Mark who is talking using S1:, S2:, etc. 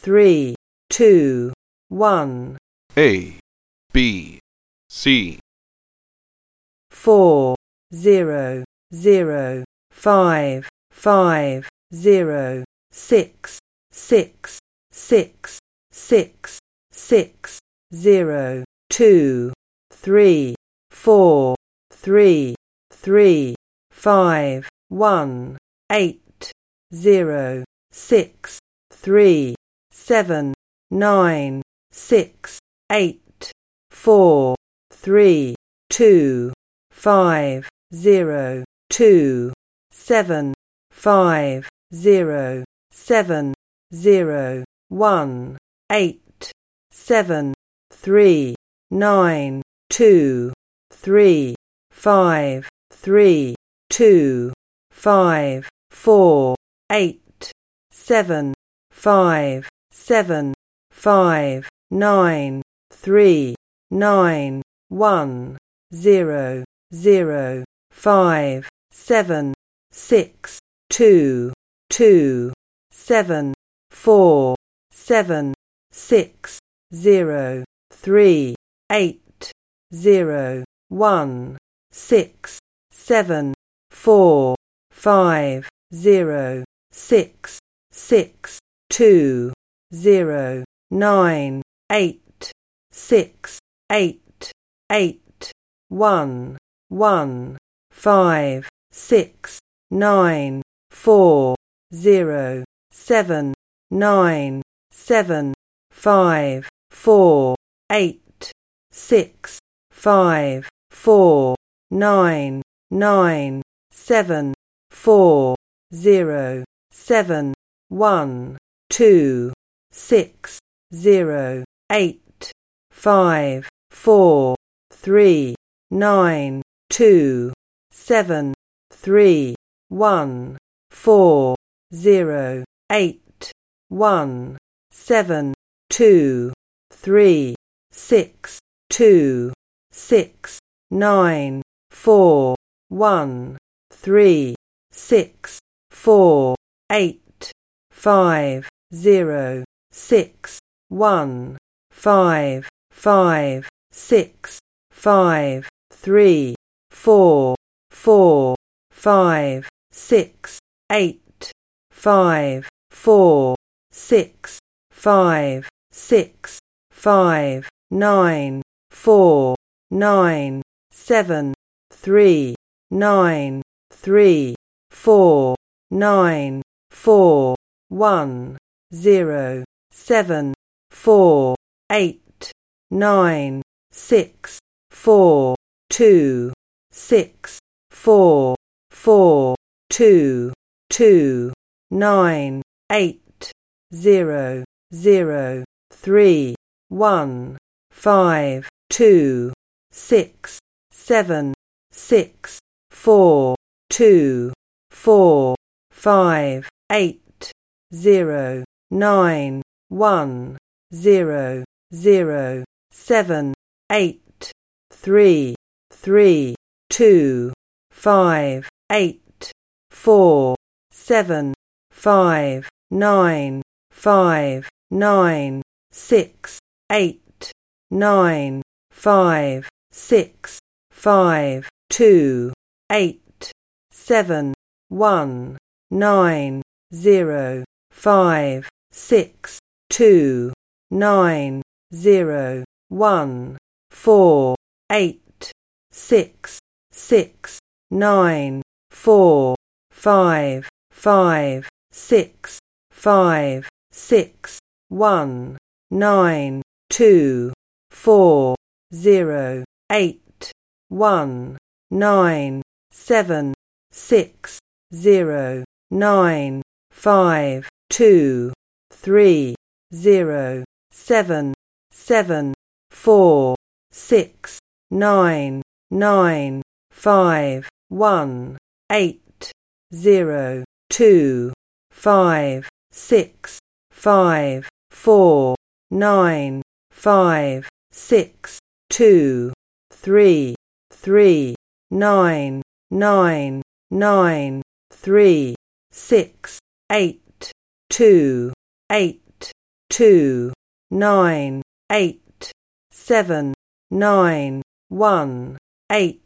S1: 3, 2, 1.
S2: A, B, C.
S1: 4, 0, 0, 5, 5, 0, 6, 6, 6, 6, 6, 0, 2, 3, 4, 3, 3, 5, 1, 8, 0, 6, 3, 7, 9, 6, 8, 4, 3, 2, 5, 0, 2, 7, 5, 0, 7, 0, 1, 8, 7, 3, 9, 2, 3, 5, 3, 2, 5, 4, 8, 7, 5, 7, 5, 9, 3, 9, 1, 0, 0, 5, 7, 6, 2, 2, 7, 4, 7, 6, 0, 3, 8, 0, 1, 6, 7, 4, 5, 0, 6, 6, 2, 0, 9, 8, 6, 8, 8, 1, 1, 5, 6, 9, 4, 0, 7, 9, 7, 5, 4, 8, 6, 5, 4, 9, 9, 7, 4, 0, 7, 1, 2, 6, 0, 8, 5, 4, 3, 9, 2, 7, 3, 1, 4, 0, 8, 1, 7, 2, 3, 6, 2, 6, 9, 4, 1, 3, 6, 4, 8, 5, 0, 6, 1, 5, 5, 6, 5, 3, 4, 4, 5, 6, 8, 5, 4, 6, 5, 6, 5, 9, 4, 9, 7, 3, 9, 3, 4, 9, 4, 1, 0, 7, 4, 8, 9, 6, 4, 2, 6, 4, 4, 2, 2, 9, 8, 0, 0, 3, 1, 5, 2, 6, 7, 6, 4, 2, 4, 5, 8, 0, 9, 1, 0, 0, 7, 8, 3, 3, 2, 5, 8, 4, 7, 5, 9, 5, 9, 6, 8, 9, 5, 6, 5, 2, 8, 7, 1, 9, 0, 5, 6, 2, 9, 0, 1, 4, 8, 6, 6, 9, 4, 5, 5, 6, 5, 6, 1, 9, 2, 4, 0, 8, 1, 9, 7, 6, 0, 9, 5, 2, 3, 0, 7, 7, 4, 6, 9, 9, 5, 1, 8, 0, 2, 5, 6, 5, 4, 9, 5, 6, 2, 3, 3, 9, 9, 9, 3, 6, 8, 2, 8, 2, 9, 8, 7, 9, 1, 8.